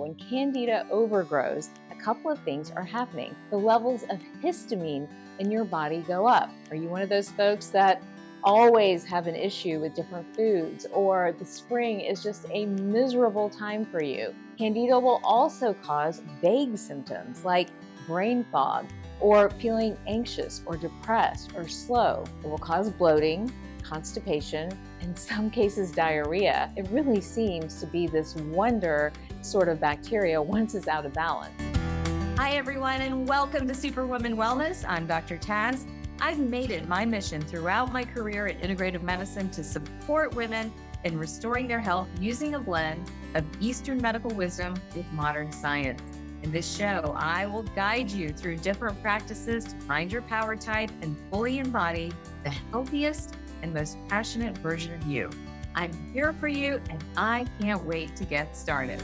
when candida overgrows, a couple of things are happening. The levels of histamine in your body go up. Are you one of those folks that always have an issue with different foods, or the spring is just a miserable time for you? Candida will also cause vague symptoms like brain fog or feeling anxious or depressed or slow. It will cause bloating, constipation, in some cases diarrhea. It really seems to be this wonder sort of bacteria once it's out of balance. Hi, everyone, and welcome to Superwoman Wellness. I'm Dr. Taz. I've made it my mission throughout my career in integrative medicine to support women in restoring their health using a blend of Eastern medical wisdom with modern science. In this show, I will guide you through different practices to find your power type and fully embody the healthiest and most passionate version of you. I'm here for you, and I can't wait to get started.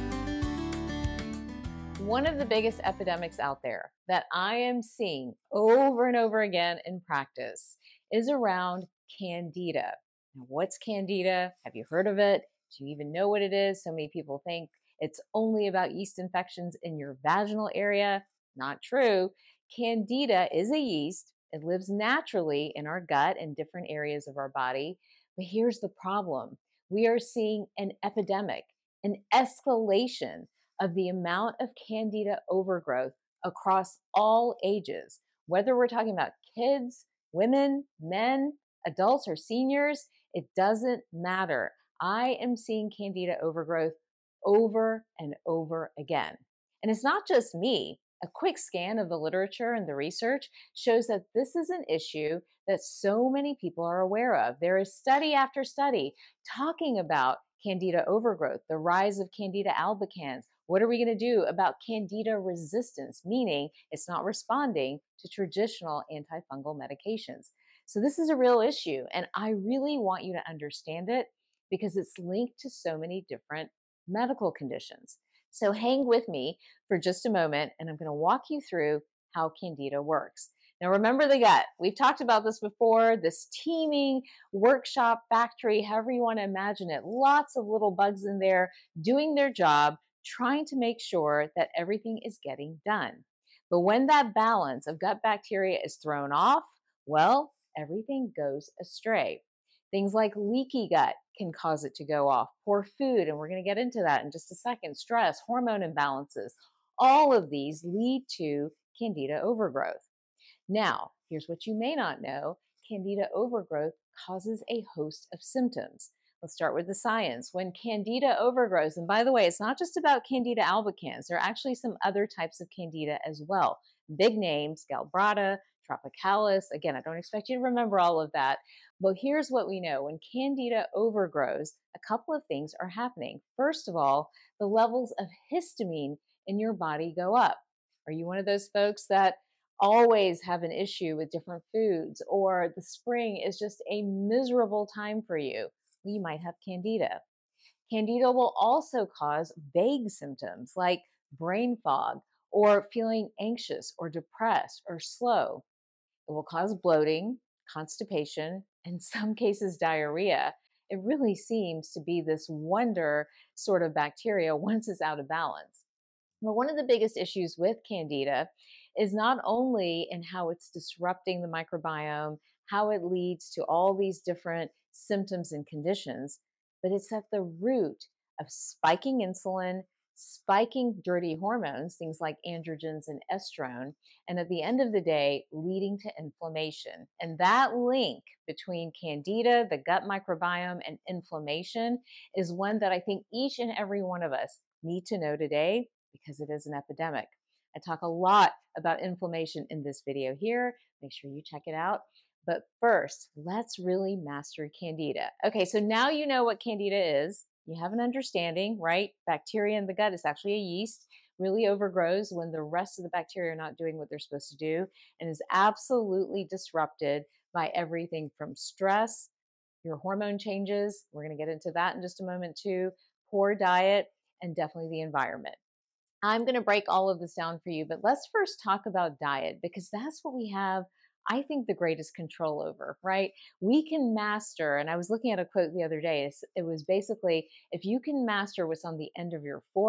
One of the biggest epidemics out there that I am seeing over and over again in practice is around candida. Now, what's candida? Have you heard of it? Do you even know what it is? So many people think it's only about yeast infections in your vaginal area. Not true. Candida is a yeast. It lives naturally in our gut and different areas of our body. But here's the problem. We are seeing an epidemic, an escalation of the amount of candida overgrowth across all ages, whether we're talking about kids, women, men, adults, or seniors, it doesn't matter. I am seeing candida overgrowth over and over again. And it's not just me. A quick scan of the literature and the research shows that this is an issue that so many people are aware of. There is study after study talking about candida overgrowth, the rise of candida albicans. What are we going to do about candida resistance, meaning it's not responding to traditional antifungal medications? So this is a real issue, and I really want you to understand it because it's linked to so many different medical conditions. So hang with me for just a moment, and I'm going to walk you through how candida works. Now, remember the gut. We've talked about this before, this teeming workshop factory, however you want to imagine it. Lots of little bugs in there doing their job, trying to make sure that everything is getting done. But when that balance of gut bacteria is thrown off, well, everything goes astray. Things like leaky gut can cause it to go off, poor food, and we're going to get into that in just a second, stress, hormone imbalances. All of these lead to candida overgrowth. Now, here's what you may not know. Candida overgrowth causes a host of symptoms. Let's start with the science. When candida overgrows, and by the way, it's not just about candida albicans, there are actually some other types of candida as well. Big names, Galbrata, tropicalis. Again, I don't expect you to remember all of that, but here's what we know. When candida overgrows, a couple of things are happening. First of all, the levels of histamine in your body go up. Are you one of those folks that always have an issue with different foods, or the spring is just a miserable time for you? Well, you might have candida. Candida will also cause vague symptoms like brain fog or feeling anxious or depressed or slow. It will cause bloating, constipation, in some cases diarrhea. It really seems to be this wonder sort of bacteria once it's out of balance. Well, one of the biggest issues with candida is not only in how it's disrupting the microbiome, how it leads to all these different symptoms and conditions, but it's at the root of spiking insulin, spiking dirty hormones, things like androgens and estrone, and at the end of the day, leading to inflammation. And that link between candida, the gut microbiome, and inflammation is one that I think each and every one of us need to know today because it is an epidemic. I talk a lot about inflammation in this video here. Make sure you check it out. But first, let's really master candida. Okay, so now you know what candida is. You have an understanding, right? Bacteria in the gut is actually a yeast, really overgrows when the rest of the bacteria are not doing what they're supposed to do, and is absolutely disrupted by everything from stress, your hormone changes. We're going to get into that in just a moment too, poor diet, and definitely the environment. I'm going to break all of this down for you, but let's first talk about diet because that's what we have, I think, the greatest control over, right? We can master, and I was looking at a quote the other day. It was basically, if you can master what's on the end of your fork,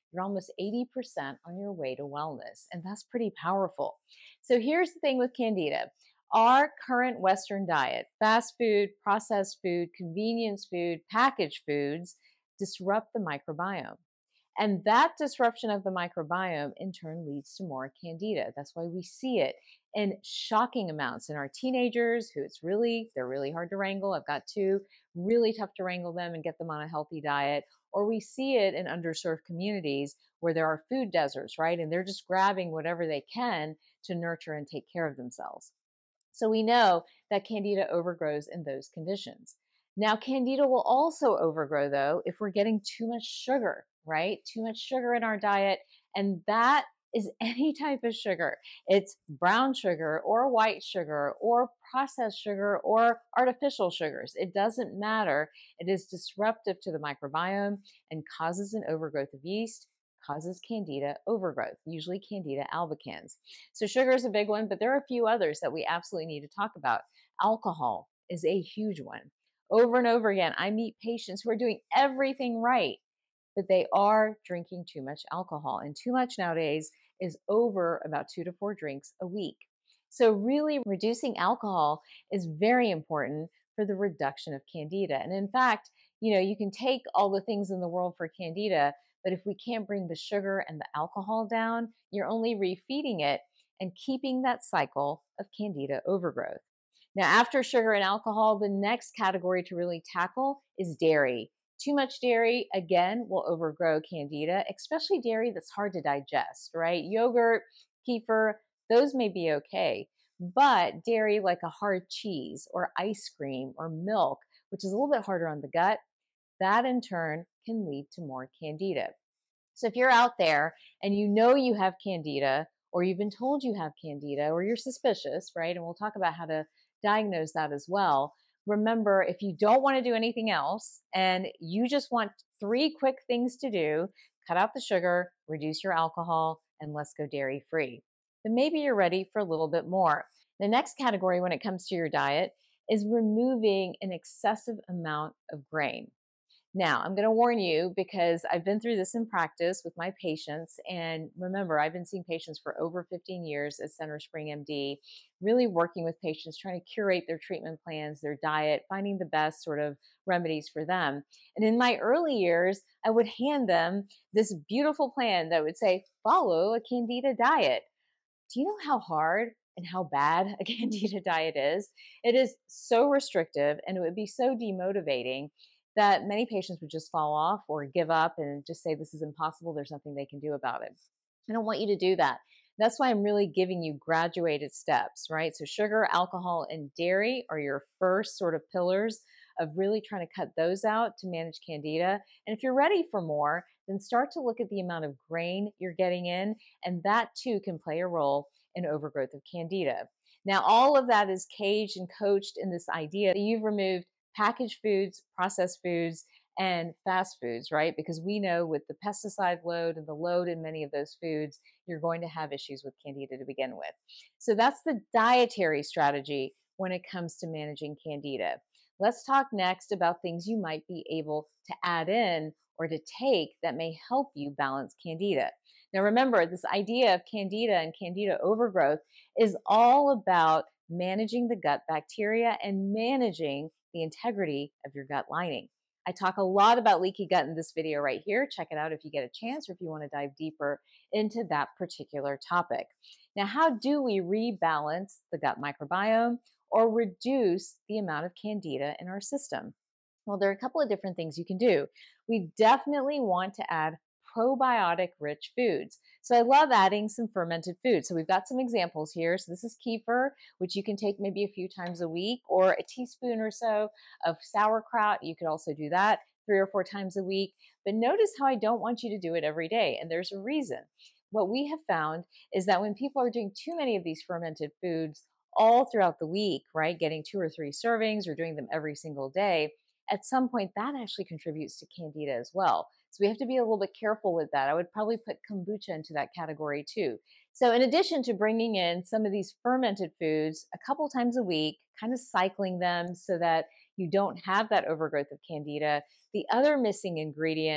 you're almost 80% on your way to wellness. And that's pretty powerful. So here's the thing with Candida. Our current Western diet, fast food, processed food, convenience food, packaged foods, disrupt the microbiome. And that disruption of the microbiome in turn leads to more candida. That's why we see it in shocking amounts in our teenagers who they're really hard to wrangle. I've got two, really tough to wrangle them and get them on a healthy diet. Or we see it in underserved communities where there are food deserts, right? And they're just grabbing whatever they can to nurture and take care of themselves. So we know that candida overgrows in those conditions. Now, candida will also overgrow though if we're getting too much sugar, right? Too much sugar in our diet. And that is any type of sugar. It's brown sugar or white sugar or processed sugar or artificial sugars. It doesn't matter. It is disruptive to the microbiome and causes an overgrowth of yeast, causes candida overgrowth, usually candida albicans. So sugar is a big one, but there are a few others that we absolutely need to talk about. Alcohol is a huge one. Over and over again, I meet patients who are doing everything right, but they are drinking too much alcohol. And too much nowadays is over about 2 to 4 drinks a week. So really reducing alcohol is very important for the reduction of candida. And in fact, you can take all the things in the world for candida, but if we can't bring the sugar and the alcohol down, you're only refeeding it and keeping that cycle of candida overgrowth. Now, after sugar and alcohol, the next category to really tackle is dairy. Too much dairy, again, will overgrow candida, especially dairy that's hard to digest, right? Yogurt, kefir, those may be okay. But dairy like a hard cheese or ice cream or milk, which is a little bit harder on the gut, that in turn can lead to more candida. So if you're out there and you know you have candida, or you've been told you have candida, or you're suspicious, right? And we'll talk about how to diagnose that as well. Remember, if you don't want to do anything else and you just want 3 quick things to do, cut out the sugar, reduce your alcohol, and let's go dairy free, then maybe you're ready for a little bit more. The next category when it comes to your diet is removing an excessive amount of grain. Now, I'm going to warn you because I've been through this in practice with my patients. And remember, I've been seeing patients for over 15 years at Center Spring MD, really working with patients, trying to curate their treatment plans, their diet, finding the best sort of remedies for them. And in my early years, I would hand them this beautiful plan that would say, follow a Candida diet. Do you know how hard and how bad a Candida diet is? It is so restrictive and it would be so demotivating that many patients would just fall off or give up and just say, this is impossible. There's nothing they can do about it. I don't want you to do that. That's why I'm really giving you graduated steps, right? So sugar, alcohol, and dairy are your first sort of pillars of really trying to cut those out to manage candida. And if you're ready for more, then start to look at the amount of grain you're getting in, and that too can play a role in overgrowth of candida. Now, all of that is caged and coached in this idea that you've removed packaged foods, processed foods, and fast foods, right? Because we know with the pesticide load and the load in many of those foods, you're going to have issues with candida to begin with. So that's the dietary strategy when it comes to managing candida. Let's talk next about things you might be able to add in or to take that may help you balance candida. Now, remember, this idea of candida and candida overgrowth is all about managing the gut bacteria and managing the integrity of your gut lining. I talk a lot about leaky gut in this video right here. Check it out if you get a chance or if you want to dive deeper into that particular topic. Now, how do we rebalance the gut microbiome or reduce the amount of candida in our system? Well, there are a couple of different things you can do. We definitely want to add probiotic rich foods. So I love adding some fermented foods. So we've got some examples here. So this is kefir, which you can take maybe a few times a week, or a teaspoon or so of sauerkraut. You could also do that 3 or 4 times a week. But notice how I don't want you to do it every day. And there's a reason. What we have found is that when people are doing too many of these fermented foods all throughout the week, right, getting 2 or 3 servings or doing them every single day, at some point that actually contributes to candida as well. So we have to be a little bit careful with that. I would probably put kombucha into that category too. So in addition to bringing in some of these fermented foods a couple times a week, kind of cycling them so that you don't have that overgrowth of candida, the other missing ingredient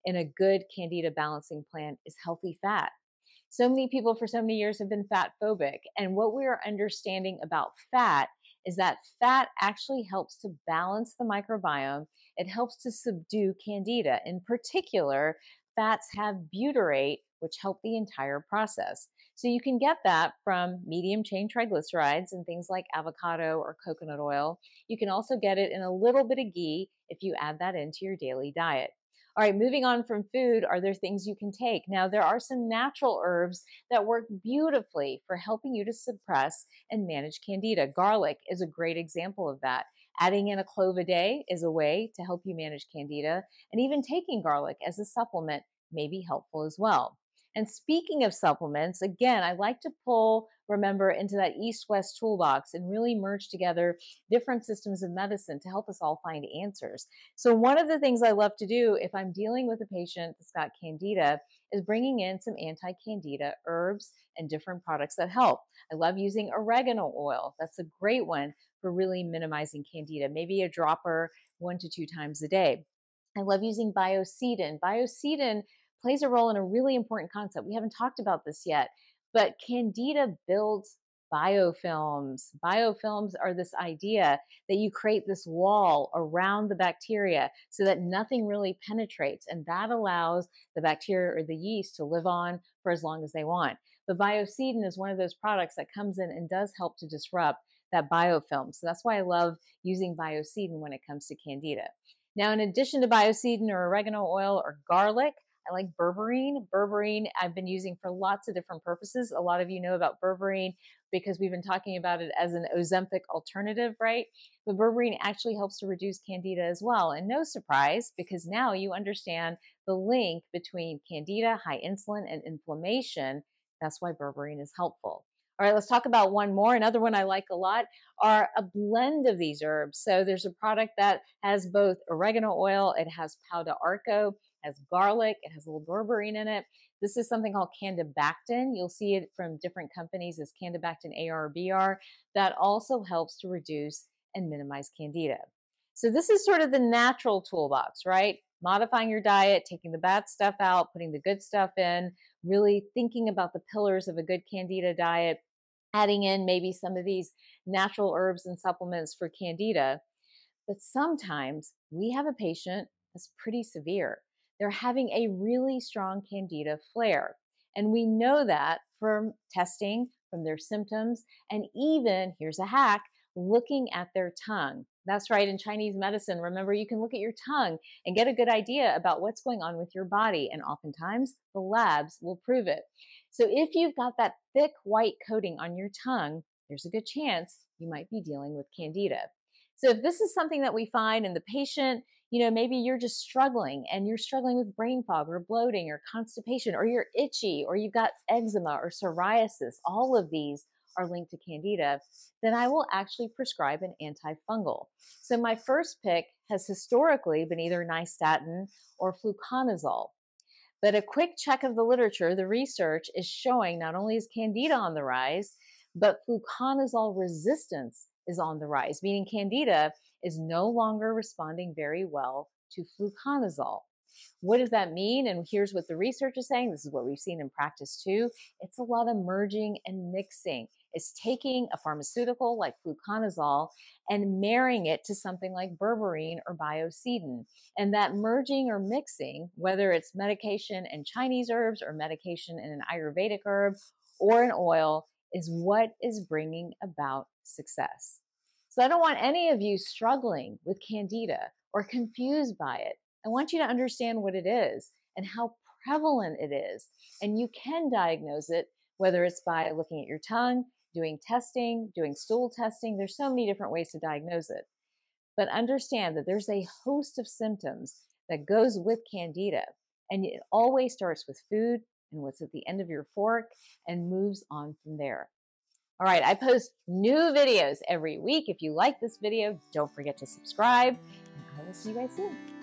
in a good candida balancing plan is healthy fat. So many people for so many years have been fat phobic. And what we are understanding about fat is that fat actually helps to balance the microbiome. It helps to subdue candida. In particular, fats have butyrate, which help the entire process. So you can get that from medium chain triglycerides and things like avocado or coconut oil. You can also get it in a little bit of ghee if you add that into your daily diet. All right, moving on from food, are there things you can take? Now, there are some natural herbs that work beautifully for helping you to suppress and manage candida. Garlic is a great example of that. Adding in a clove a day is a way to help you manage candida, and even taking garlic as a supplement may be helpful as well. And speaking of supplements, again, I like to pull, remember, into that East West toolbox and really merge together different systems of medicine to help us all find answers. So, one of the things I love to do if I'm dealing with a patient that's got candida is bringing in some anti candida herbs and different products that help. I love using oregano oil. That's a great one for really minimizing candida, maybe a dropper 1 to 2 times a day. I love using Biocidin. Biocidin plays a role in a really important concept. We haven't talked about this yet, but candida builds biofilms. Biofilms are this idea that you create this wall around the bacteria so that nothing really penetrates, and that allows the bacteria or the yeast to live on for as long as they want. But Biocidin is one of those products that comes in and does help to disrupt that biofilm. So that's why I love using Biocidin when it comes to candida. Now, in addition to Biocidin or oregano oil or garlic, I like berberine. Berberine I've been using for lots of different purposes. A lot of you know about berberine because we've been talking about it as an Ozempic alternative, right? But berberine actually helps to reduce candida as well. And no surprise, because now you understand the link between candida, high insulin, and inflammation. That's why berberine is helpful. All right, let's talk about one more. Another one I like a lot are a blend of these herbs. So there's a product that has both oregano oil, it has pau d'arco, has garlic, it has a little berberine in it. This is something called candibactin. You'll see it from different companies as candibactin ARBR. That also helps to reduce and minimize candida. So this is sort of the natural toolbox, right? Modifying your diet, taking the bad stuff out, putting the good stuff in, really thinking about the pillars of a good candida diet, adding in maybe some of these natural herbs and supplements for candida. But sometimes we have a patient that's pretty severe. They're having a really strong candida flare. And we know that from testing, from their symptoms, and even, here's a hack, looking at their tongue. That's right, in Chinese medicine, remember, you can look at your tongue and get a good idea about what's going on with your body. And oftentimes, the labs will prove it. So if you've got that thick white coating on your tongue, there's a good chance you might be dealing with candida. So if this is something that we find in the patient, maybe you're just struggling and you're struggling with brain fog or bloating or constipation, or you're itchy, or you've got eczema or psoriasis, all of these are linked to candida, then I will actually prescribe an antifungal. So my first pick has historically been either nystatin or fluconazole. But a quick check of the literature, the research is showing not only is candida on the rise, but fluconazole resistance is on the rise, meaning candida is no longer responding very well to fluconazole. What does that mean? And here's what the research is saying. This is what we've seen in practice too. It's a lot of merging and mixing. It's taking a pharmaceutical like fluconazole and marrying it to something like berberine or Biocidin. And that merging or mixing, whether it's medication and Chinese herbs or medication and an Ayurvedic herb or an oil, is what is bringing about success. So I don't want any of you struggling with candida or confused by it. I want you to understand what it is and how prevalent it is. And you can diagnose it, whether it's by looking at your tongue, doing testing, doing stool testing. There's so many different ways to diagnose it. But understand that there's a host of symptoms that goes with candida. And it always starts with food and what's at the end of your fork and moves on from there. All right, I post new videos every week. If you like this video, don't forget to subscribe. And I will see you guys soon.